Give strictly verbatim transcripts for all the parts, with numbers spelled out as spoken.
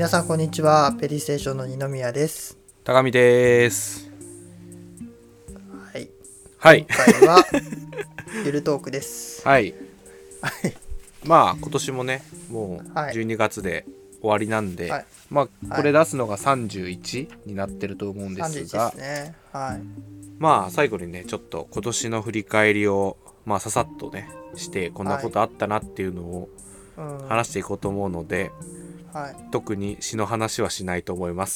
皆さんこんにちは。ペリーステーションの二宮です。 高見です。 はい、 はい、 今回はゆるトークですはいまあ今年もねもうはいじゅうにがつで終わりなんで、 はい、 まあこれ出すのがさんじゅういちになってると思うんですが、 さんじゅういちですね。はい、 まあ最後にねちょっと今年の振り返りをまあささっとねしてこんなことあったなっていうのを話していこうと思うので、 はい、 特に詩の話はしないと思います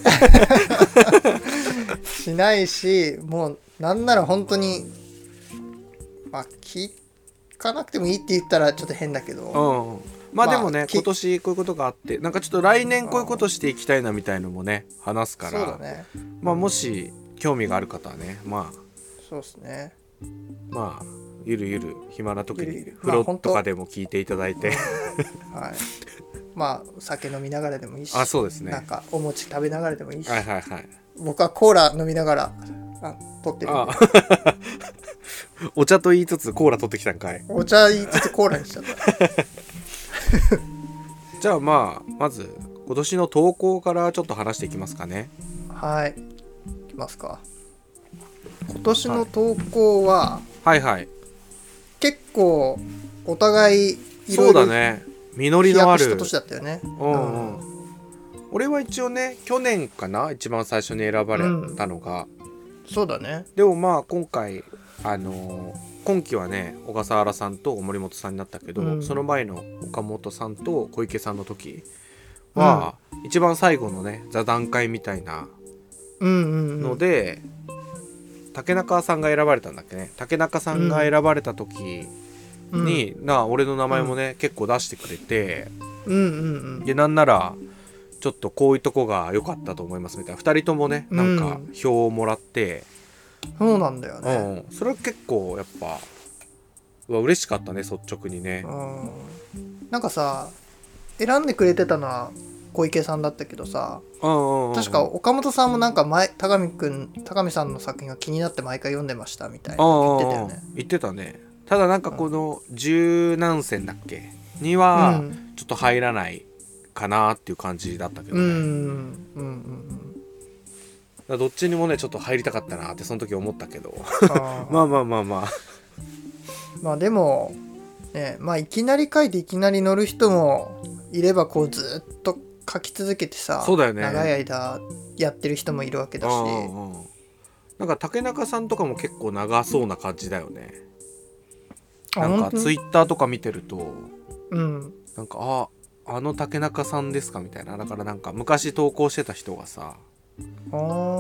しないし、もうなんなら本当にまあ聞かなくてもいいって言ったらちょっと変だけど、 うん、まあでもね、 まあ、 今年こういうことがあってなんかちょっと来年こういうことしていきたいなみたいのもね話すから、 そうだね、 まあもし興味がある方はねまあそうですね、 まあゆるゆる暇な時にゆるゆる風呂とかでも聞いていただいて、 まあ、はい、まあ酒飲みながらでもいいし、 あそうですね、 なんかお餅食べながらでもいいし、 はいはいはい、 僕はコーラ飲みながらあ撮ってるんで、 あお茶と言いつつコーラ取ってきたんかい。 お茶言いつつコーラにしちゃったじゃあまあまず今年の投稿からちょっと話していきますかね。 はい、いきますか。今年の投稿は、 はい、はいはい結構お互いいろそいうろだね、実り飛のある躍した年だったよね。 うんうん、うん、俺は一応ね去年かな一番最初に選ばれたのが、 うん、そうだね。 でもまあ今回あのー、今期はね小笠原さんと森本さんになったけど、うん、その前の岡本さんと小池さんの時は、うん、一番最後のね座談会みたいなので、うんうんうん、竹中さんが選ばれたんだっけね。竹中さんが選ばれた時に、うん、な俺の名前もね、うん、結構出してくれて、 うんうんうん、 でなんならちょっとこういうとこが良かったと思いますみたいなふたりともねなんか票をもらって、 うん、そうなんだよね、 うん、それは結構やっぱうわ嬉しかったね率直にね、 うん、なんかさ選んでくれてたのは小池さんだったけどさ、うんうんうん、確か岡本さんもなんか前高見くん高見さんの作品が気になって毎回読んでましたみたいな言ってたよね。 言ってたね。ただなんかこの十何選だっけにはちょっと入らないかなっていう感じだったけどね、うんうんうんうん、どっちにもねちょっと入りたかったなってその時思ったけどまあまあまあまあまあでもね、まあいきなり書いていきなり乗る人もいればこうずっと書き続けてさ、 そうだよね、 長い間やってる人もいるわけだし、 うんうん、なんか竹中さんとかも結構長そうな感じだよね。なんかツイッターとか見てると、うん、なんかああの竹中さんですかみたいな。だからなんか昔投稿してた人がさ、あ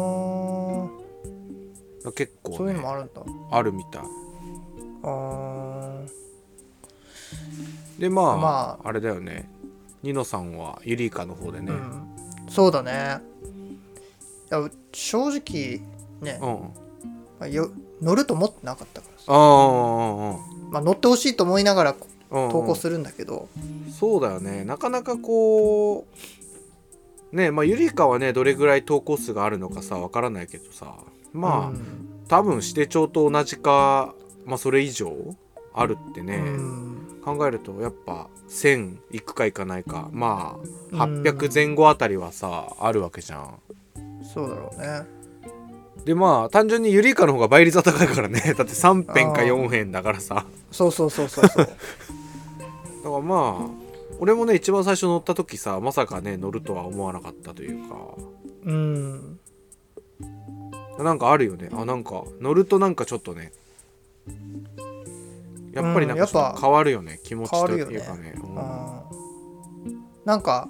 結構、ね、 そういうのもあるんだ。 あるみたい。あでまあ、まあ、あれだよね。ニノさんはユリイカの方でね、うん、 そうだね。いや正直ね、うんまあ、よ乗ると思ってなかったからさ、あ、まあ、乗ってほしいと思いながら投稿するんだけど、 うんうん、そうだよね。なかなかこうねまあユリイカはねどれぐらい投稿数があるのかさわからないけどさ、まあ、うん、多分指定帳と同じか、まあ、それ以上あるってね、うん、考えるとやっぱせんいくかいかないか、まあはっぴゃくぜん後あたりはさあるわけじゃん。 そうだろうね。 でまあ単純にユリイカの方が倍率は高いからね。だってさん編かよん編だからさ。 そうそうそうそうそうだからまあ俺もね一番最初乗った時さまさかね乗るとは思わなかったというか、うんなんかあるよね。あなんか乗るとなんかちょっとねやっぱりなんかちょっと変わるよね、うん、気持ちというかね、うん、 なんか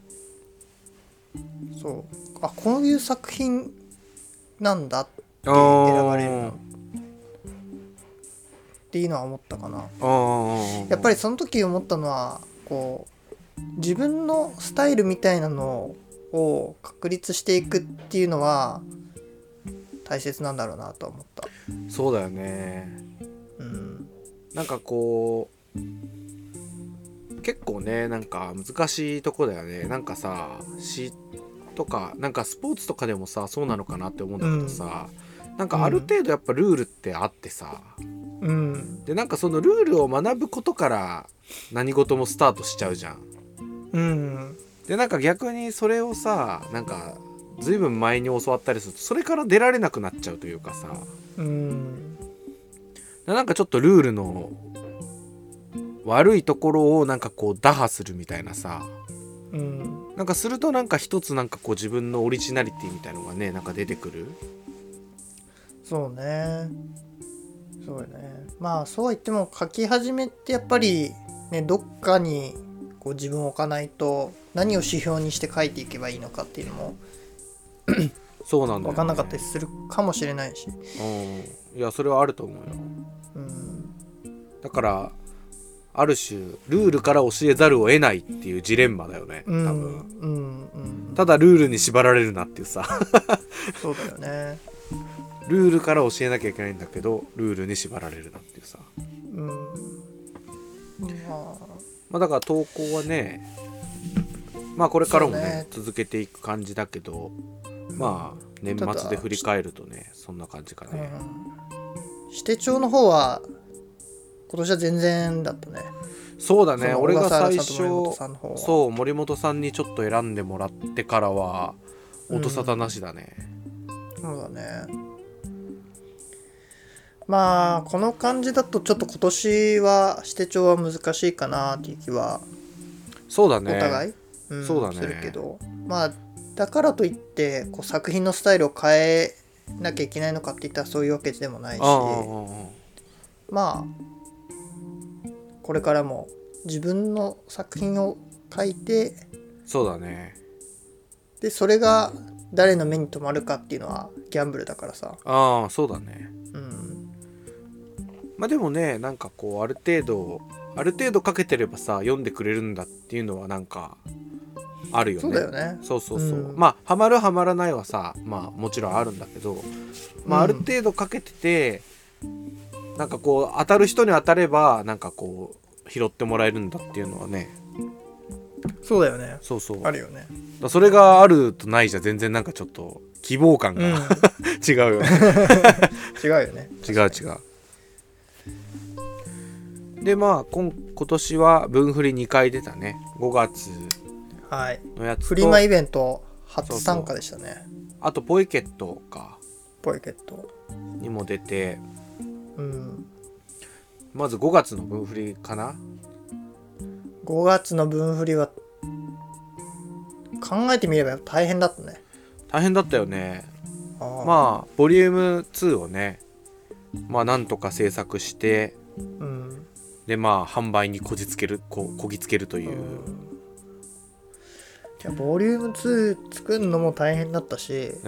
そうあこういう作品なんだって選ばれるのっていうのは思ったかな。やっぱりその時思ったのはこう自分のスタイルみたいなのを確立していくっていうのは大切なんだろうなと思った。 そうだよね、うん、なんかこう結構ねなんか難しいとこだよね。なんかさ詩とかなんかスポーツとかでもさそうなのかなって思うんだけどさ、うん、なんかある程度やっぱルールってあってさ、うん、でなんかそのルールを学ぶことから何事もスタートしちゃうじゃん、うん、 でなんか逆にそれをさなんかずいぶん前に教わったりするとそれから出られなくなっちゃうというかさ、 うんなんかちょっとルールの悪いところをなんかこう打破するみたいなさ、 うん、 なんかするとなんか一つなんかこう自分のオリジナリティみたいのがねなんか出てくる。 そうねそうね。まあそうは言っても書き始めってやっぱりねどっかにこう自分を置かないと何を指標にして書いていけばいいのかっていうのもそうなんだよ、ね、 分かんなかったりするかもしれないし、 うん、いやそれはあると思うよ、 うん、 だからある種ルールから教えざるを得ないっていうジレンマだよね多分、 うんうんうん、 ただルールに縛られるなっていうさそうだよね。 ルールから教えなきゃいけないんだけどルールに縛られるなっていうさ、 うんまあ、 まあだから投稿はねまあこれからも ね, ね続けていく感じだけどまあ年末で振り返るとねそんな感じかね、 うん、指定帳の方は今年は全然だったね。 そうだね俺が最初そう森本さんにちょっと選んでもらってからは音沙汰なしだね、 うん、そうだね。まあこの感じだとちょっと今年は指定帳は難しいかなっていう気はそうだねお互い、うん、 そうだねするけどまあだからといってこう作品のスタイルを変えなきゃいけないのかっていったらそういうわけでもないし、まあこれからも自分の作品を書いてそうだねでそれが誰の目に留まるかっていうのはギャンブルだからさ。 ああそうだねうんまあでもねなんかこうある程度ある程度かけてればさ読んでくれるんだっていうのはなんかあるよね。 そうだよね。 そうそうそう、 うん、 まあハマるハマらないはさまあもちろんあるんだけどまあある程度かけてて、うん、なんかこう当たる人に当たればなんかこう拾ってもらえるんだっていうのはねそうだよね。 そうそうあるよね。 だそれがあるとないじゃ全然なんかちょっと希望感が、うん、違うよね違うよね。 違う違うでまあ 今, 今年は分振りにかい出たねごがつのやつと、はい、 フリマイベント初参加でしたね。そうそうあとポイケットかポイケットにも出て、 うん、 まずごがつの分振りかな。 ごがつの分振りは考えてみれば大変だったね。 大変だったよね。あまあボリュームツーをねまあなんとか制作して、うん、でまあ販売にこじつけるここぎつけるという、うん、いやボリュームツー作るのも大変だったし、 うん、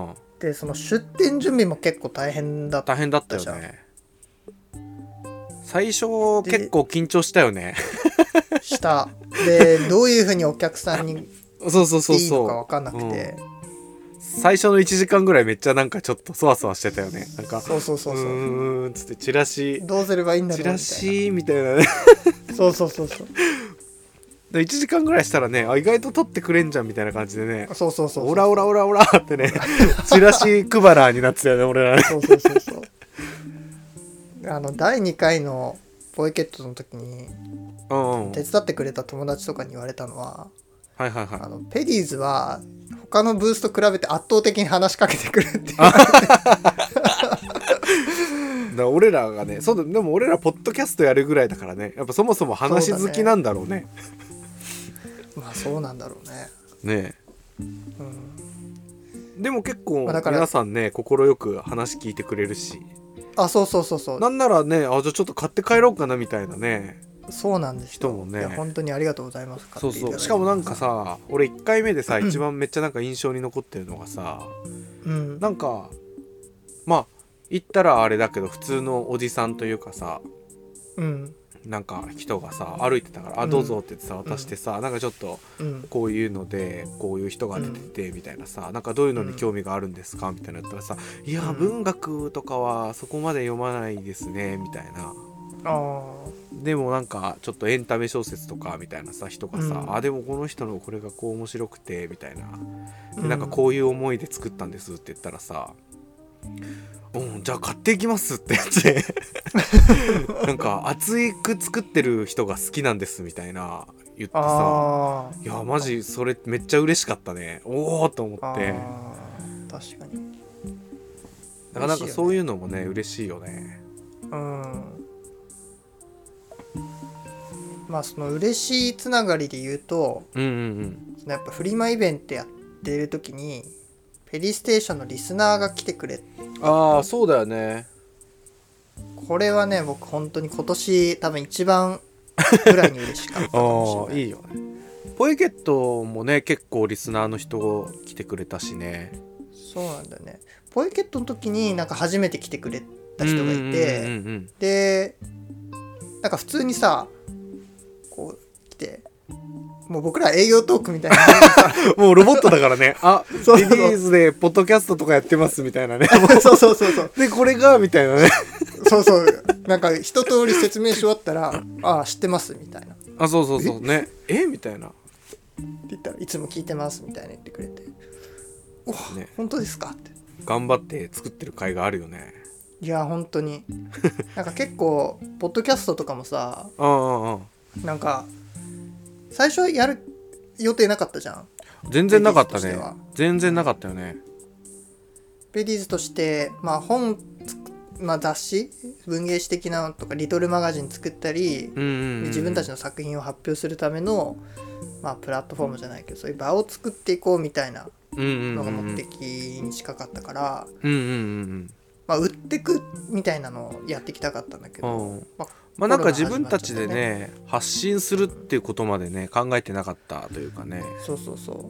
でその出店準備も結構大変だった大変だったよね。最初結構緊張したよねしたでどういう風にお客さんにそうそうそうそういいのか分かんなくて、 うん、最初のいちじかんぐらいめっちゃなんかちょっとそわそわしてたよね。なんかそうそうそうそううーんつってチラシどうすればいいんだろうみたいなチラシみたいなねそうそうそうそうでいちじかんぐらいしたらねあ意外と撮ってくれんじゃんみたいな感じでねそうそうそうそうオラオラオラオラってねチラシ配らーになってたよね俺らねそうそうそうそうあのだいにかいのボイケットの時に手伝ってくれた友達とかに言われたのは、 はいはいはい、 あのペディーズは他のブースと比べて圧倒的に話しかけてくるって言われてだ俺らがねそうだでも俺らポッドキャストやるぐらいだからねやっぱそもそも話好きなんだろうね。 まあそうなんだろうね。 ねえ、うん、でも結構皆さんね快く話聞いてくれるしあそうそうそうそうなんならねあじゃあちょっと買って帰ろうかなみたいなねそうなんです人もねいや本当にありがとうございます。 そうそうしかもなんかさ俺いっかいめでさ一番めっちゃなんか印象に残ってるのがさ、うん、なんかまあ言ったらあれだけど普通のおじさんというかさ、うん、なんか人がさ歩いてたから、うん、あどうぞって言ってさ渡してさ、うん、なんかちょっとこういうのでこういう人が出ててみたいなさ、うん、なんかどういうのに興味があるんですかみたいなやったらさ、いや文学とかはそこまで読まないですねみたいな。あでもなんかちょっとエンタメ小説とかみたいなさ人がさ、うん、あでもこの人のこれがこう面白くてみたいなでなんかこういう思いで作ったんですって言ったらさ、うん、じゃあ買っていきますってやってなんか熱く作ってる人が好きなんですみたいな言ってさ、いやマジそれめっちゃ嬉しかったね。おおと思って。 確かに。 だからなんかそういうのもね嬉しいよね。 うん。まあその嬉しいつながりで言うと、 うんうんうん、 そのやっぱフリマイベントやってる時にペディステーションのリスナーが来てくれ。 ああそうだよね。 これはね僕本当に今年多分一番ぐらいに嬉しかったかもしれない。 いいよね。ポイケットもね結構リスナーの人来てくれたしね。 そうなんだよね。ポイケットの時になんか初めて来てくれた人がいて、 うんうんうんうん、 でなんか普通にさこう来て、もう僕ら営業トークみたいなもうロボットだからね。あ、リリースでポッドキャストとかやってますみたいなね。 そうそうそうそうでこれがみたいなね。 そうそうなんか一通り説明し終わったらああ知ってますみたいな。 あそうそうそうね。えみたいなって言ったらいつも聞いてますみたいな言ってくれて、お、ね、本当ですかって。 頑張って作ってる甲斐があるよね。 いや本当になんか結構ポッドキャストとかもさあああなんか最初やる予定なかったじゃん。 全然なかったね。全然なかったよね。 ペディーズとしてまあ本まあ、雑誌文芸誌的なのとかリトルマガジン作ったり、 うんうんうん、 自分たちの作品を発表するための、まあ、プラットフォームじゃないけどそういう場を作っていこうみたいなのが目的に近かったから、 うんうんうんうんまあ、売ってくみたいなのをやっていきたかったんだけど、 まあ、まあなんか自分たちでね発信するっていうことまでね考えてなかったというかね。 そうそうそう。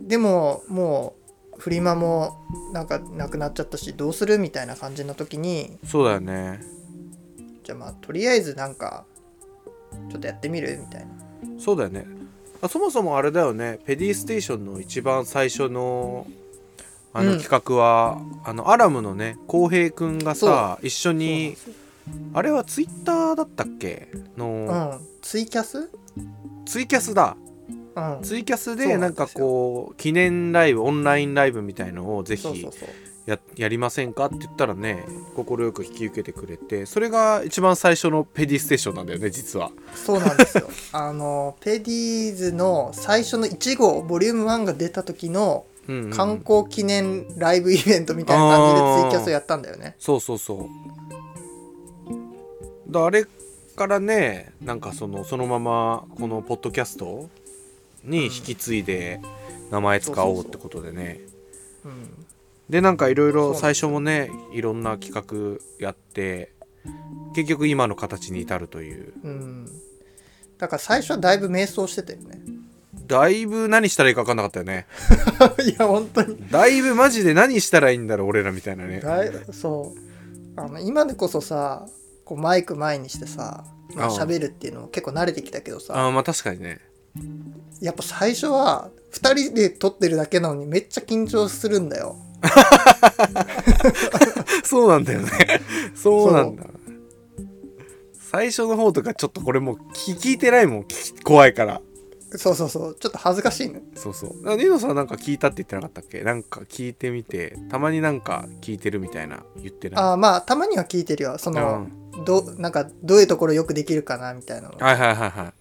でももうフリマもなんかなくなっちゃったしどうするみたいな感じの時に、 そうだよね。 じゃあまあとりあえずなんかちょっとやってみるみたいな。 そうだよね。あそもそもあれだよね、ペディステーションの一番最初のあの企画は、うん、あのアラムのね浩平くんがさ一緒にあれはツイッターだったっけの、 うん、ツイキャスツイキャスだ、うん、ツイキャスでなんかこう記念ライブオンラインライブみたいのをぜひ や, やりませんかって言ったらね快く引き受けてくれて、それが一番最初のペディステーションなんだよね実は。 そうなんですよあのペディーズの最初のいち号ボリュームワンが出た時の観光記念ライブイベントみたいな感じでツイキャスをやったんだよね。 そうそうそうだあれからねなんかそのそのままこのポッドキャストに引き継いで名前使おうってことでね、うん、でなんかいろいろ最初もねいろんな企画やって結局今の形に至るという、うん、 だから最初はだいぶ迷走してたよね。 だいぶ何したらいいか分かんなかったよねいや本当にだいぶマジで何したらいいんだろう俺らみたいなね。 だいそうあの今でこそさこうマイク前にしてさまあ、喋るっていうのも結構慣れてきたけどさ、 ああまあ確かにねやっぱ最初はふたりで撮ってるだけなのにめっちゃ緊張するんだよそうなんだよねそうなんだ。最初の方とかちょっとこれもう 聞, 聞いてないもん怖いから。 そうそうそうちょっと恥ずかしいね。 そうそうニノさんなんか聞いたって言ってなかったっけ。なんか聞いてみてたまになんか聞いてるみたいな言ってない。 あまあたまには聞いてるよその、うん、どなんかどういうところよくできるかなみたいなの。 はいはいはいはい、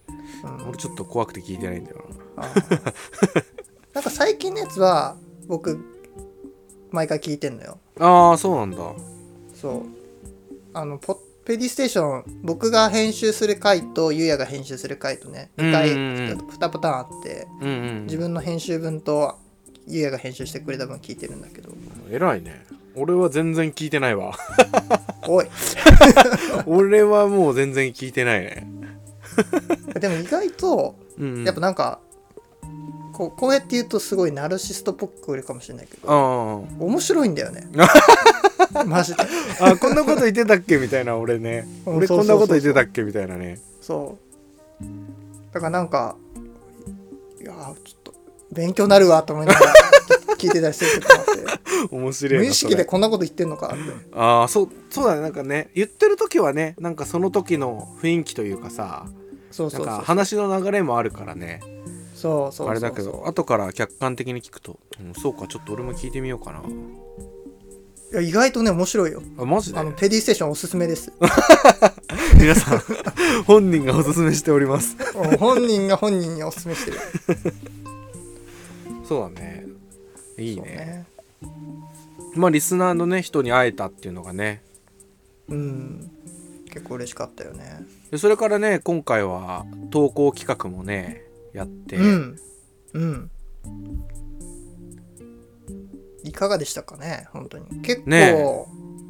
うん、俺ちょっと怖くて聞いてないんだよな。 なんか最近のやつは僕毎回聞いてんのよ。 ああそうなんだ。 そうあのポペディステーション僕が編集する回とゆうやが編集する回とねにかいにパターンあって、うんうん、自分の編集分とゆうやが編集してくれた分聞いてるんだけど。 偉いね。俺は全然聞いてないわおい俺はもう全然聞いてないねでも意外と、うんうん、やっぱなんかこう、こうやって言うとすごいナルシストっぽく聞こえるかもしれないけど面白いんだよねマジであこんなこと言ってたっけみたいな俺ね俺こんなこと言ってたっけみたいなね。 そうだからなんかいやちょっと勉強になるわと思いながら聞いてたりすることもあって面白いな無意識でこんなこと言ってんのかって。 ああそうそうだね。なんかね言ってる時はねなんかその時の雰囲気というかさそうそうそうなんか話の流れもあるからねそうそうそうそうあれだけど後から客観的に聞くと、うん、そうかちょっと俺も聞いてみようかな。 いや意外とね面白いよ。 あマジで。 あのペディステーションおすすめです皆さん本人がおすすめしております本人が本人におすすめしてるそうだね、いい ね, ねまあリスナーのね人に会えたっていうのがね、 うん結構嬉しかったよね。 でそれからね今回は投稿企画もねやって、 うんうんいかがでしたかね。本当に結構、ね、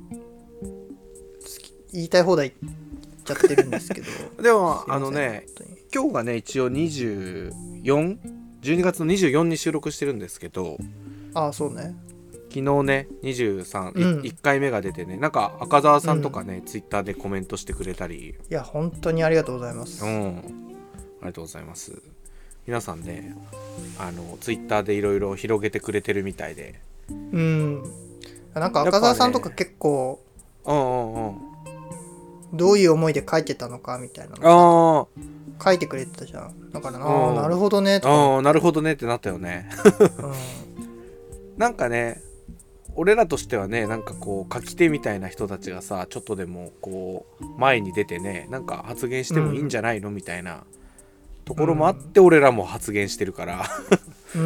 言いたい放題言っちゃってるんですけどでもあのね今日がね一応にじゅうよん、じゅうにがつのにじゅうよっかに収録してるんですけど、 ああそうね、 昨日ねにじゅうさん、 うん、 いっかいめが出てね、なんか赤澤さんとかね、うん、ツイッターでコメントしてくれたり、 いや本当にありがとうございます。 うんありがとうございます。皆さんねあのツイッターでいろいろ広げてくれてるみたいで、 うんなんか赤澤さんとか結構、 ね、うんうんうんどういう思いで書いてたのかみたいなの書いてくれてたじゃん。だからな、あなるほどねとか、 あなるほどねってなったよね、うん、なんかね俺らとしてはねなんかこう書き手みたいな人たちがさちょっとでもこう前に出てねなんか発言してもいいんじゃないの、うん、みたいなところもあって俺らも発言してるからうん、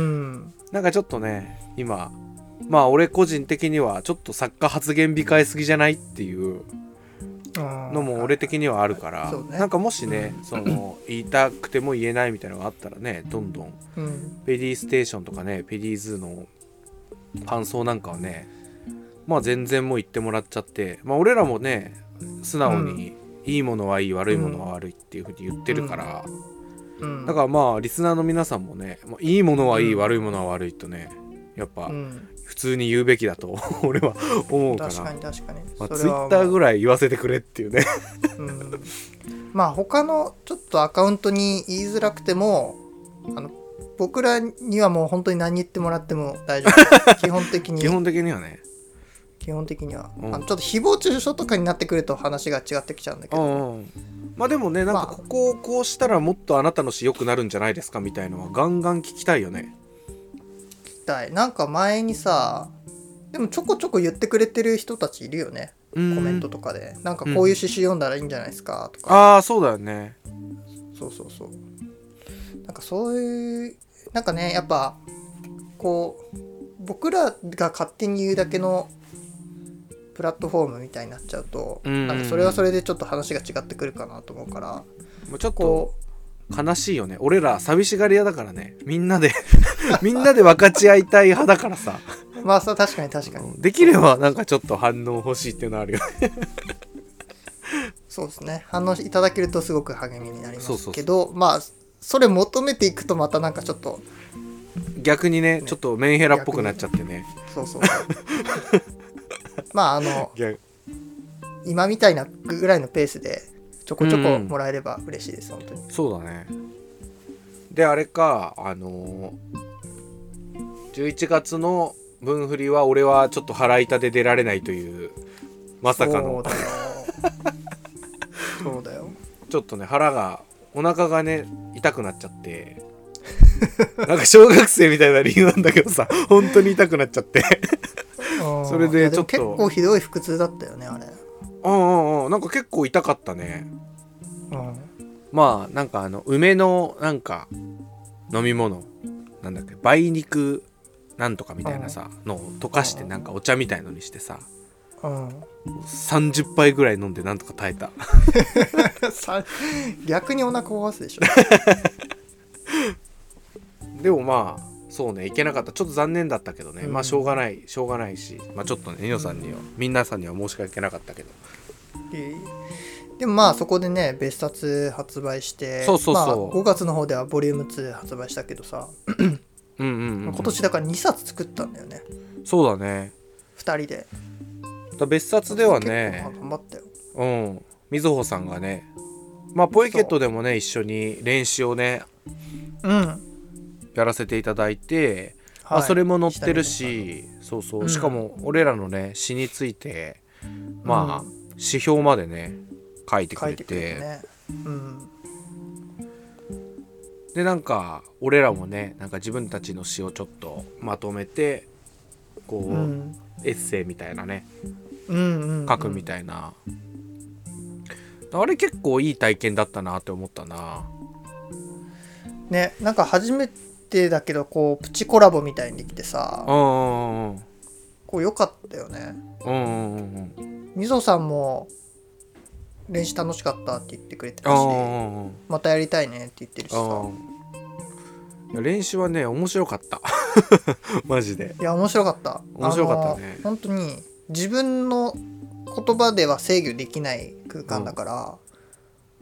なんかちょっとね今まあ俺個人的にはちょっと作家発言控えすぎじゃないっていうのも俺的にはあるから、ね、なんかもしね、うん、その言いたくても言えないみたいなのがあったらねどんどん、うん、ペディステーションとかねペディーズの感想なんかはねまあ全然もう言ってもらっちゃって、まあ俺らもね素直にいいものはいい、うん、悪いものは悪いっていう風に言ってるから、うん、だからまあリスナーの皆さんもねいいものはいい、うん、悪いものは悪いとねやっぱ、うん普通に言うべきだと俺は思うから確かに確かに、 まあ、ツイッターぐらい言わせてくれっていうねうん、まあ他のちょっとアカウントに言いづらくてもあの僕らにはもう本当に何言ってもらっても大丈夫基本的に基本的にはね基本的には、うん、あのちょっと誹謗中傷とかになってくると話が違ってきちゃうんだけど、うんうん、 まあでもねなんかここをこうしたらもっとあなたの詩良くなるんじゃないですかみたいのはガンガン聞きたいよね。 なんか前にさでもちょこちょこ言ってくれてる人たちいるよねコメントとかでなんかこういう詩集読んだらいいんじゃないですかとか、 うん、ああそうだよねそうそうそうなんかそういうなんかねやっぱこう僕らが勝手に言うだけのプラットフォームみたいになっちゃうと、うんうんうん、なんかそれはそれでちょっと話が違ってくるかなと思うからもうちょっと悲しいよね。俺ら寂しがり屋だからねみんなでみんなで分かち合いたい派だからさまあさ確かに確かにできればなんかちょっと反応欲しいっていうのはあるよねそうですね反応いただけるとすごく励みになりますけどまあそれ求めていくとまたなんかちょっと逆に ね, ねちょっとメンヘラっぽくなっちゃってねそうそうまああの今みたいなぐらいのペースでちょこちょこもらえれば嬉しいです、うん、本当にそうだね。であれかあのー、じゅういちがつの分振りは俺はちょっと腹痛で出られないというまさかのそうだよそうだよちょっとね腹がお腹がね痛くなっちゃってなんか小学生みたいな理由なんだけどさ本当に痛くなっちゃってそれでちょっと結構ひどい腹痛だったよねあれ。 うんうんうんなんか結構痛かったね、うん、まあなんかあの梅のなんか飲み物なんだっけ梅肉なんとかみたいなさ、うん、のを溶かしてなんかお茶みたいのにしてさ、うん、さんじゅっぱいぐらい飲んでなんとか耐えた逆にお腹壊すでしょでもまあそうねいけなかったちょっと残念だったけどね、うん、まあしょうがないしょうがないしまあちょっとねニノさんには、うん、皆さんには申し訳なかったけど、 えー、でもまあそこでね別冊発売してそうそうそう、まあ、 ごがつの方ではボリュームツー発売したけどさうんうん、うん、今年だからにさつ作ったんだよね。 そうだねふたりでだ別冊ではね頑張ったよ。 うんみずほさんがねまあポエケットでもね一緒に練習をねうんやらせていただいて、はいまあ、それも載ってるしそうそう、うん、しかも俺らのね詩についてまあ、うん、指標までね書いてくれて、てねうん、でなんか俺らもねなんか自分たちの詩をちょっとまとめてこう、うん、エッセイみたいなね、うんうんうん、書くみたいなあれ結構いい体験だったなって思ったな。 ね、なんか初めてだけどこうプチコラボみたいにできてさ、 うんうんうんこう良かったよね。 うんうんうんみぞさんも練習楽しかったって言ってくれてたし、 うんうんまたやりたいねって言ってるしさ。 いや練習はね面白かったマジで。 いや面白かった。 面白かったね。 本当に自分の言葉では制御できない空間だから、 うん、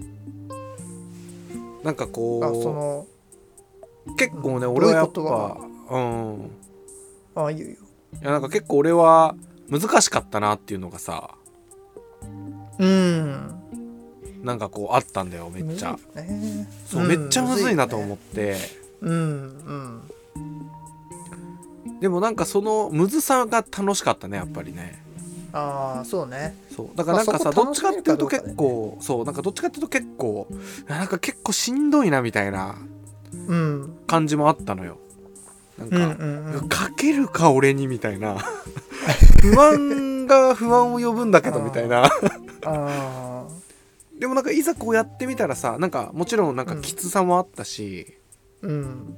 なんかこうその結構ね、うん、俺はやっぱうんああいうよ。 いやなんか結構俺は難しかったなっていうのがさ、 うんなんかこうあったんだよめっちゃ、 ね、 そう、うん、めっちゃむずいなと思って、 うんうんでもなんかそのむずさが楽しかったねやっぱりね。 ああそうね。 そうだからなんかさ、まあ、どっちかっていうと結構、ね、そうなんかどっちかっていうと結構なんか結構しんどいなみたいな感じもあったのよ。なんか、うんうんうん、かけるか俺にみたいな不安が不安を呼ぶんだけどみたいなあでもなんかいざこうやってみたらさ、なんかもちろんなんかきつさもあったし、うん、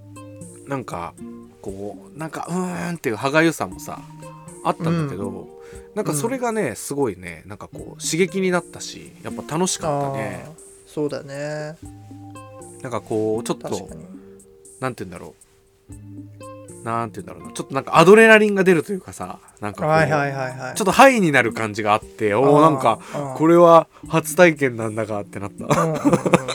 なんかこうなんかうーんっていう歯がゆさもさあったんだけど、うん、なんかそれがねすごいねなんかこう刺激になったしやっぱ楽しかったね。 そうだね。 なんかこうちょっとなんて言うんだろうなんて言うんだろうな、ちょっとなんかアドレナリンが出るというかさ、なんかこう、はいはいはいはい、ちょっとハイになる感じがあって、おおなんかこれは初体験なんだがってなった。うんうんうん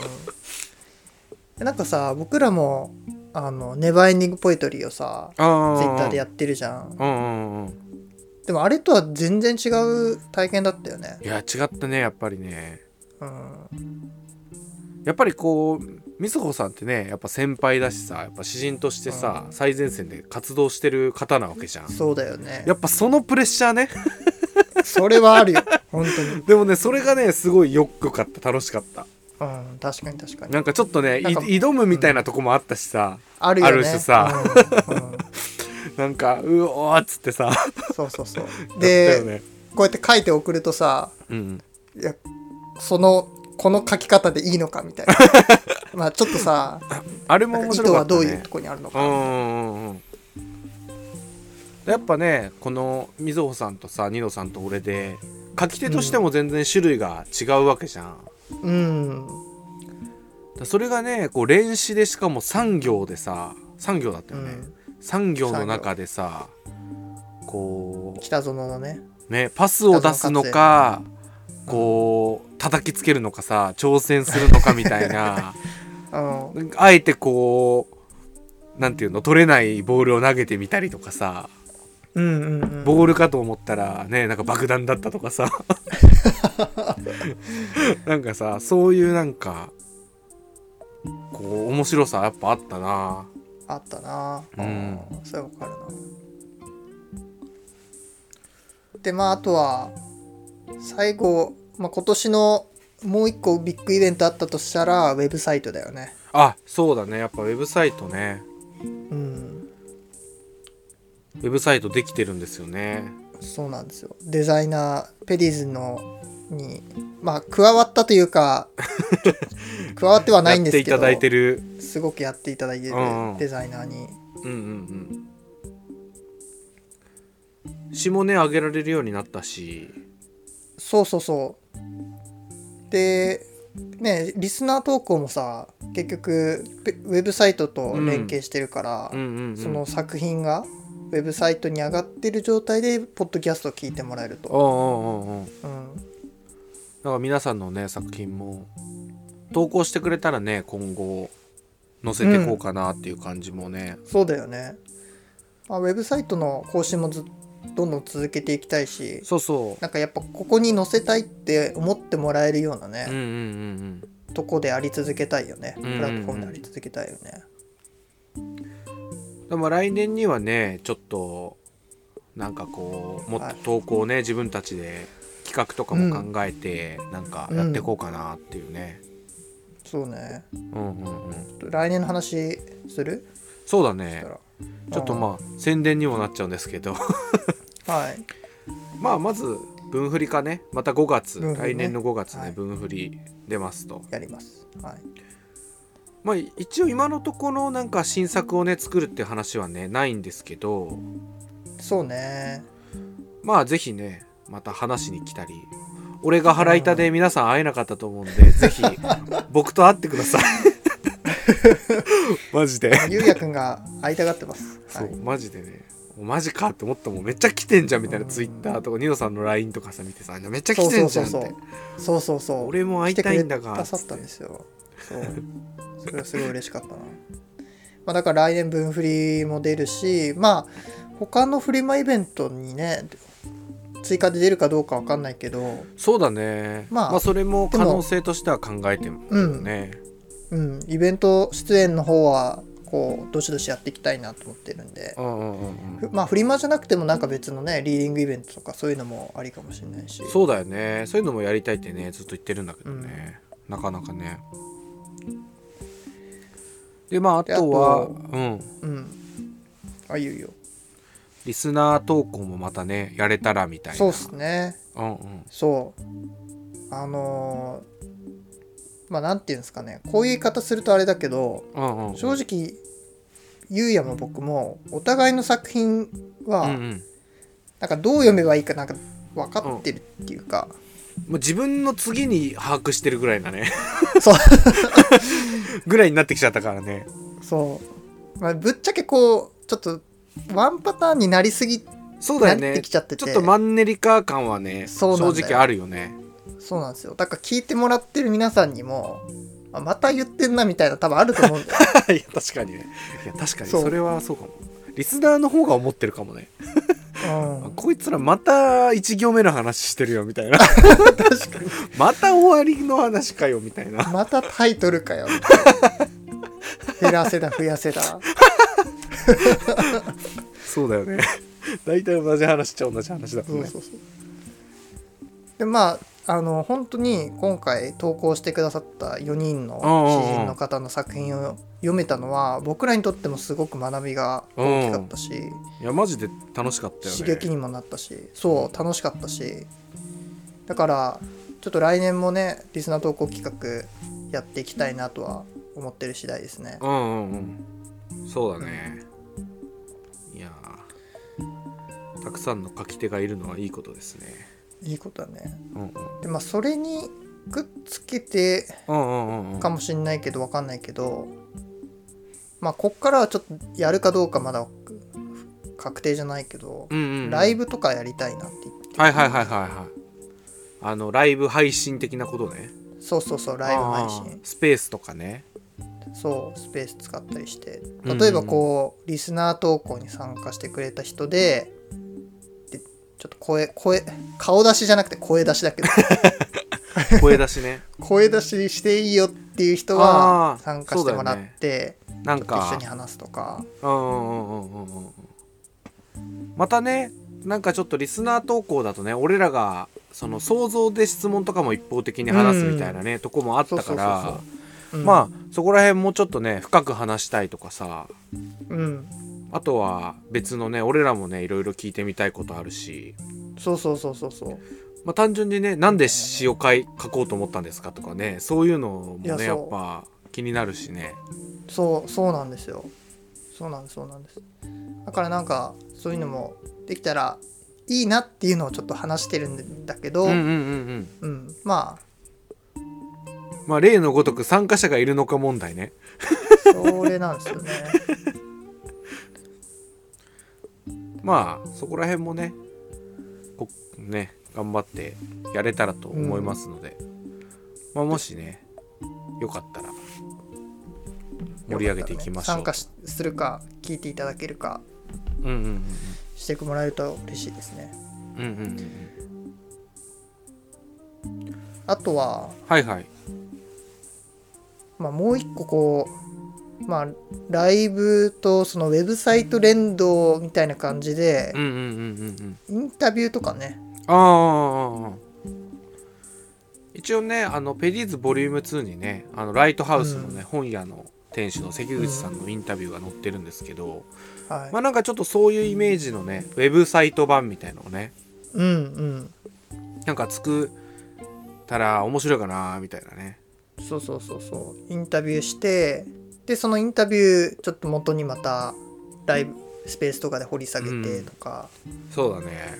なんかさ僕らもあのネバーエンディングポエトリーをさツイッターでやってるじゃん。うんうんうん、でもあれとは全然違う体験だったよね。 いや違ったねやっぱりね。うん、やっぱりこうみずほさんってねやっぱ先輩だしさ、やっぱ詩人としてさ、うん、最前線で活動してる方なわけじゃん。 そうだよね。 やっぱそのプレッシャーねそれはあるよ本当に。 でもねそれがねすごいよくかった楽しかった。 うん、確かに確かに。 なんかちょっとね挑むみたいなとこもあったしさ、 うん、あるよね、 あるしさ、うんうん、なんかうおーっつってさそうそうそうで、ね、こうやって書いて送るとさ、うん、いやそのこの書き方でいいのかみたいなまあちょっとさあれも面白かったね。 意図はどういうとこにあるのか。うんうんうん、 やっぱねこのみずほさんとさニノさんと俺で書き手としても全然種類が違うわけじゃん。うん、だそれがねこう練習でしかもさん行でささん行だったよね、うん、さん行の中でさこう北園のねねパスを出すのかこう叩きつけるのかさ挑戦するのかみたいな、うん、あえてこうなんていうの取れないボールを投げてみたりとかさ、うんうんうん、ボールかと思ったらねなんか爆弾だったとかさなんかさそういうなんかこう面白さやっぱあったな。 あったな。うん、それわかるな。でまああとは最後、まあ、今年のもう一個ビッグイベントあったとしたらウェブサイトだよね。 あ、そうだねやっぱウェブサイトね。うん。ウェブサイトできてるんですよね。 そうなんですよ。デザイナーペディーズのにまあ加わったというか加わってはないんですけどやっていただいてるすごくやっていただいてるデザイナーに、うんうんうん、詩もね上げられるようになったし。 そうそうそうでねリスナー投稿もさ結局ウェブサイトと連携してるから、うんうんうんうん、その作品がウェブサイトに上がってる状態でポッドキャストを聞いてもらえると。おうおうおう、うん、 だから皆さんのね作品も投稿してくれたらね今後載せていこうかなっていう感じもね、 うん、そうだよね。あウェブサイトの更新もずどんどん続けていきたいし、 そうそうなんかやっぱここに載せたいって思ってもらえるようなね、うんうんうんうん、とこであり続けたいよね、プラットフォームであり続けたいよね、 うんうんうん、でも来年にはねちょっとなんかこうもっと投稿ね、はい、自分たちで企画とかも考えて、うん、なんかやっていこうかなっていうね、 うん、そうね、うんうんうん、来年の話する？ そうだね、ちょっとまあ宣伝にもなっちゃうんですけどはい、まあまず分振りかね、またごがつ、 ね、 来年のごがつね、 はい、 分振り出ますとやります。はい。 まあ一応今のところなんか新作をね作るって話はねないんですけど、 そうね。 まあぜひねまた話しに来たり、俺が腹痛で皆さん会えなかったと思うんで、ぜひ僕と会ってくださいマジでゆうやくんが会いたがってます。 そう、 はい、 マジでね、マジかって思ったもん。めっちゃ来てんじゃんみたいな、ツイッターとかニノさんの ライン とかさ見てさ、めっちゃ来てんじゃんって。 そうそうそうそうそう、 俺も会いたいんだが来てくださったんですよ。そうそれはすごい嬉しかったな。まあだから来年分振りも出るし、まあ他のフリマイベントにね追加で出るかどうかわかんないけど、 そうだね、まあ、まあそれも可能性としては考えてもね、 うん、うん、イベント出演の方はこうどしどしやっていきたいなと思ってるんで、 うんうんうんうん、 まあフリマじゃなくてもなんか別のねリーディングイベントとかそういうのもありかもしれないし。 そうだよね、そういうのもやりたいってねずっと言ってるんだけどね、うん、なかなかね。でまああとはうんうんあいよいよリスナー投稿もまたねやれたらみたいな。 そうっすね、 うんうん、 そうあのー、まあなんていうんですかね、こういう言い方するとあれだけど、うんうん、正直ゆうやも僕もお互いの作品は、うんうん、なんかどう読めばいいかなんか分かってるっていうか、 うん、もう自分の次に把握してるぐらいだねそうぐらいになってきちゃったからね。 そう、まあ、ぶっちゃけこうちょっとワンパターンになりすぎそうだよね、 なってきちゃってて、 ちょっとマンネリ化感はね正直あるよね。 そうなんですよ。だから聞いてもらってる皆さんにもまた言ってんなみたいな多分あると思うんだよいや確かにね、いや確かにそれはそうかも。リスナーの方が思ってるかもねうん、こいつらまたいち行目の話してるよみたいな確かにまた終わりの話かよみたいな、 またタイトルかよみたいな減らせだ増やせだそうだよね大体同じ話っちゃ同じ話だもんね。そうそうそう。 でまああの本当に今回投稿してくださったよにんの詩人の方の作品を読めたのは僕らにとってもすごく学びが大きかったし、 いやマジで楽しかったよね。 刺激にもなったし、そう楽しかったし、だからちょっと来年もねリスナー投稿企画やっていきたいなとは思ってる次第ですね。 うんうんうん、そうだね。いやたくさんの書き手がいるのはいいことですね。 いいことだね、 うんうん、 でまあそれにくっつけてかもしんないけど分かんないけど、まあこっからはちょっとやるかどうかまだ確定じゃないけど、うんうんうん、ライブとかやりたいなって言って、 はいはいはいはいはい、あのライブ配信的なことね。 そうそうそう、ライブ配信、 スペースとかね、 そうスペース使ったりして、例えばこう、うんうん、リスナー投稿に参加してくれた人でちょっと声声顔出しじゃなくて声出しだけど声出しね声出ししていいよっていう人は参加してもらって、ね、なんか一緒に話すとか、うんうんうんうん、 またねなんかちょっとリスナー投稿だとね俺らがその想像で質問とかも一方的に話すみたいなね、うん、とこもあったから、まあそこら辺もうちょっとね深く話したいとかさ、うん、あとは別のね俺らもねいろいろ聞いてみたいことあるし、 そうそうそうそうそう、 まあ単純にねなんで詩を書い書こうと思ったんですかとかね、そういうのもねやっぱ気になるしね。 そうそうなんですよ、そうなんですそうなんです。だからなんかそういうのもできたらいいなっていうのをちょっと話してるんだけど、うんうんうんうんうん、まあまあ例のごとく参加者がいるのか問題ね。 それなんですよね。 まあそこら辺もねこね頑張ってやれたらと思いますので、うん、まあもしねよかったら盛り上げていきましょう。 ね、参加するか聞いていただけるか、うんうんうん、してもらえると嬉しいですね。うんうんうん、あとははいはい、 まあ、もう一個こうまあライブとそのウェブサイト連動みたいな感じで、うんうんうんうん、インタビューとかね、ああ一応ねあのペディーズボリュームツーにねあのライトハウスのね、うん、本屋の店主の関口さんのインタビューが載ってるんですけど、うんはい、まあなんかちょっとそういうイメージのねウェブサイト版みたいなのをね、うんうん、 なんか作ったら面白いかなみたいなね。 そうそうそうそうインタビューして、でそのインタビューちょっと元にまたライブスペースとかで掘り下げてとか、 うん、そうだね。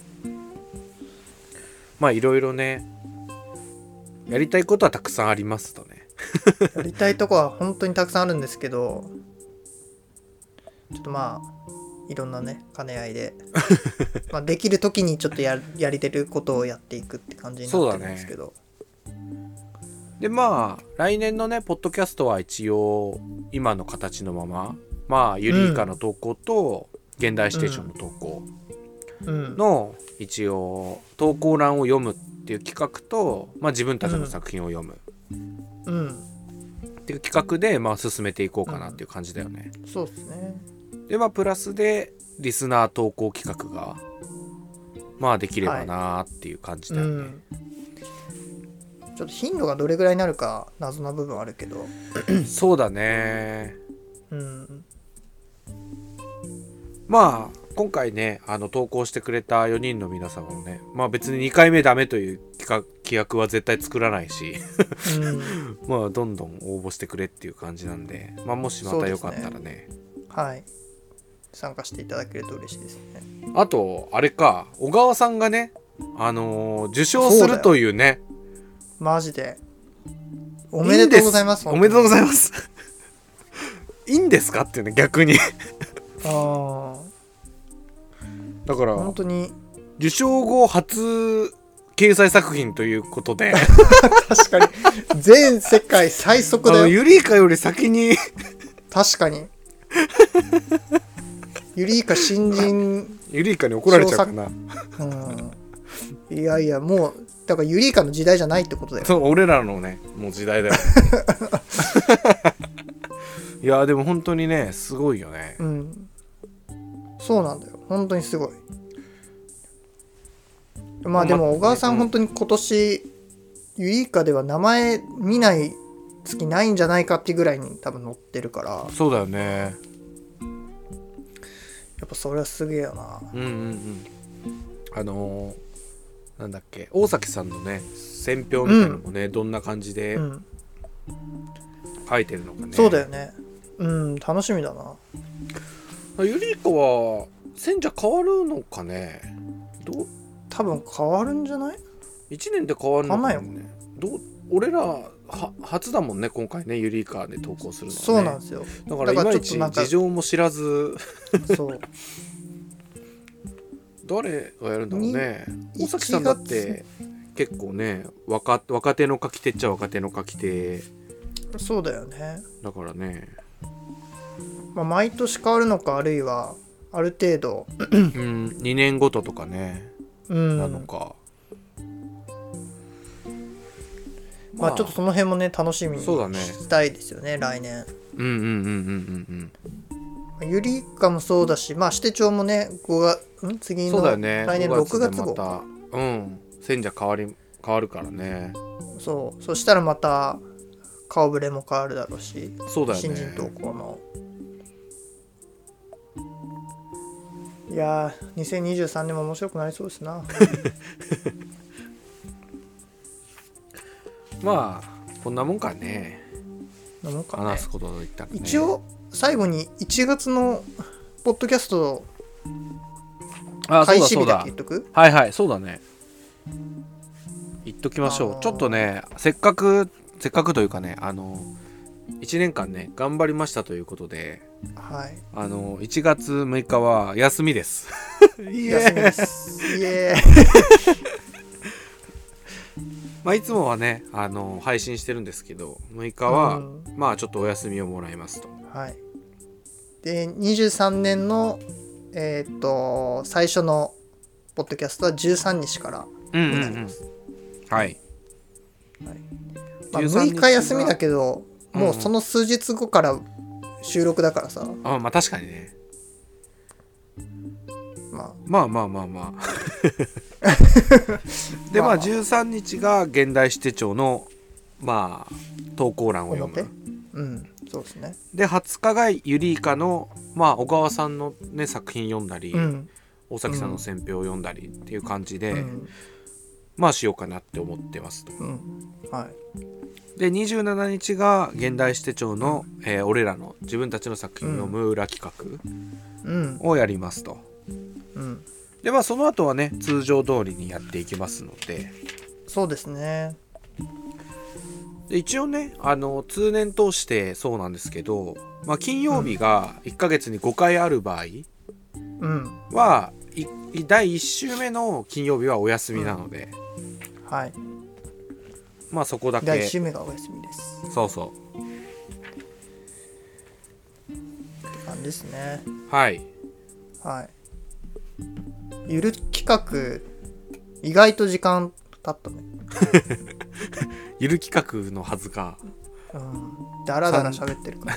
まあいろいろねやりたいことはたくさんありますとねやりたいとこは本当にたくさんあるんですけど、ちょっとまあいろんなね兼ね合いでまあできる時にちょっと や, やりてることをやっていくって感じになってるんですけど、 でまあ来年のねポッドキャストは一応今の形のまま、まあユリイカの投稿と現代ステーションの投稿の一応投稿欄を読むっていう企画と、まあ、自分たちの作品を読むっていう企画でまあ進めていこうかなっていう感じだよね、 うん、そうですね。 でまあプラスでリスナー投稿企画がまあできればなっていう感じだよね、はい、うんちょっと頻度がどれぐらいになるか謎な部分はあるけどそうだね。 うんまあ今回ねあの投稿してくれたよにんの皆様もね、まあ別ににかいめダメという企画は絶対作らないし、うん、まあどんどん応募してくれっていう感じなんで、まあもしまたよかったら ね, ねはい参加していただけると嬉しいですね。 あとあれか小川さんがねあのー、受賞するというね、 マジでおめでとうございます。 おめでとうございますいいんですかっていうね逆にあだから本当に受賞後初掲載作品ということで確かに全世界最速だよ。 ユリイカより先に確かにユリイカ新人ユリイカに怒られちゃうかな、 うん、いやいやもうだからユリイカの時代じゃないってことだよ。 そう俺らのねもう時代だよいやでも本当にねすごいよね。 うんそうなんだよ本当にすごい。まあでも小川さん、うん、本当に今年ユリイカでは名前見ない月ないんじゃないかっていうぐらいに多分載ってるから。 そうだよね。 やっぱそれはすげえよな。 うんうんうんあのー、なんだっけ大崎さんのね選評みたいなのもね、うん、どんな感じで書いてるのかね。 そうだよね。うん楽しみだな。 ユリイカは選者変わるのかね。どう多分変わるんじゃない？ いちねんで変わるのかね。どう俺らは初だもんね今回ねユリイカで投稿するのはね。 そうなんですよ。 だからいまいち事情も知らずそう誰がやるんだろうね。大崎さんだって結構ね 若, 若手の書き手っちゃ若手の書き手。 そうだよね。 だからね、 まあ、毎年変わるのかあるいはある程度うんにねんごととかね、うん、なのか。 まあちょっとその辺もね楽しみにしたいですよ ね, ね来年。 うんうんうんうんうんうん。ユリイカもそうだし、まあ支店長もねごがつん次の、ね、来年ろくがつ号またうん選者変わり変わるからね。 そうそしたらまた顔ぶれも変わるだろうし。 そうだよね。 新人投稿のいやーにせんにじゅうさんねんも面白くなりそうですなまあこんなもんかね。 なもんかね。 話すことといったらね。 一応最後にいちがつのポッドキャスト開始日だけ言っとく？ はいはいそうだね。言っときましょう。あのー、ちょっとねせっかくせっかくというかねあのいちねんかんね頑張りましたということで、 はい、 あのいちがつむいかは休みですイエーイ休みです。イエーイまあいつもはねあの配信してるんですけどむいかは、うん、まあちょっとお休みをもらいますと。 はい。でにじゅうさんねんのえっ、ー、と最初のポッドキャストはじゅうさんにちからになります。うんうんうん、はい。はいまあ、むいか休みだけどもうその数日後から収録だからさ、うん、 あまあ確かにね、まあ、まあまあまあまあでまあじゅうさんにちが現代史手帳のまあ投稿欄を読む。 うんそうですね。 ではつかがユリイカのまあ小川さんのね作品読んだり、うん、大崎さんの選評を読んだりっていう感じで、うん、 まあしようかなって思ってますと。 うんはいでにじゅうしちにちが現代史手帳の、えー俺らの自分たちの作品を読む裏企うん画をやりますと。 うんでまあその後はね通常通りにやっていきますので、 そうですね。 で一応ねあの通年通してそうなんですけど、まあ、金曜日がいっかげつにごかいある場合うんは、いだいいち週目の金曜日はお休みなので、 はいまあそこだけだいいち週目がお休みですそうそって感じですね。 うはいはいゆる企画意外と時間経ったね。 ゆる企画のはずか。 うんだらだら喋ってるから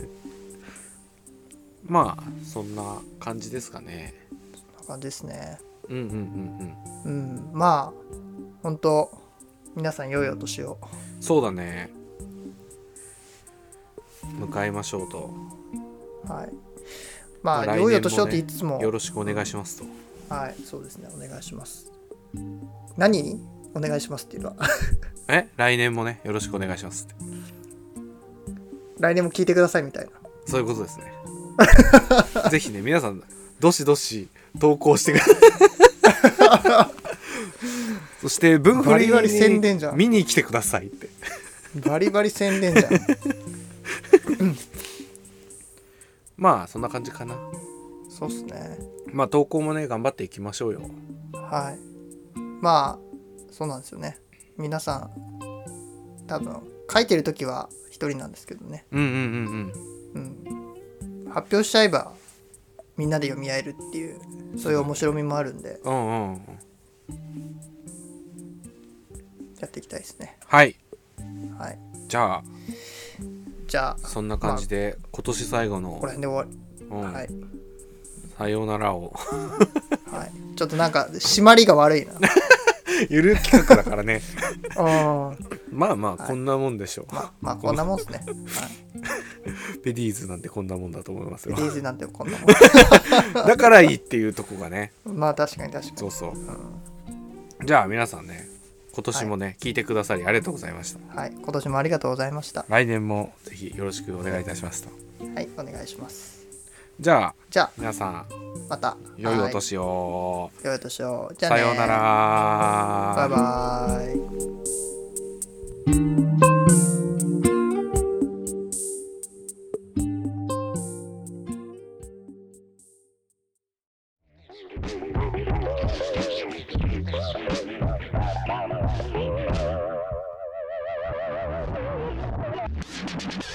まあそんな感じですかね。 そんな感じですね。 うんうんうんうんまあ本当皆さん良いお年を。 うんそうだね迎えましょうと。 はいまあまあ良いお年をって言いつつもよろしくお願いしますと。 はいそうですねお願いします。何お願いしますっていうのはえ来年もねよろしくお願いしますって来年も聞いてくださいみたいな。 そういうことですねぜひね皆さんどしどし投稿してくださいそして分振りバリバリ宣伝じゃんに見に来てくださいってバリバリ宣伝じゃんまあそんな感じかな。 そうっすね。 まあ投稿もね頑張っていきましょうよ。 はいまあそうなんですよね。皆さん多分書いてる時は一人なんですけどね、 うんうんうんうん、発表しちゃえばみんなで読み合えるっていうそういう面白みもあるんでうんうんうんやっていきたいですね。 はいはいじゃあじゃあそんな感じで、まあ、今年最後のここら辺で終わり、 うんはいさようならをはいちょっとなんか締まりが悪いなゆる企画だからねうんまあまあはいこんなもんでしょう、 まあまあこんなもんっすね、はい、 ペディーズなんてこんなもんだと思いますよディーズなんてこんなもんだからいいっていうとこがねまあ確かに確かにそうそう、 うん、 じゃあ皆さんね今年もね、はい、聞いてくださりありがとうございました。 はい今年もありがとうございました。 来年もぜひよろしくお願いいたしますと。 はいお願いします。 じゃあじゃあ皆さんまた良いお年を。 良いお年を。じゃあね。 さようなら。 バイバイ。 you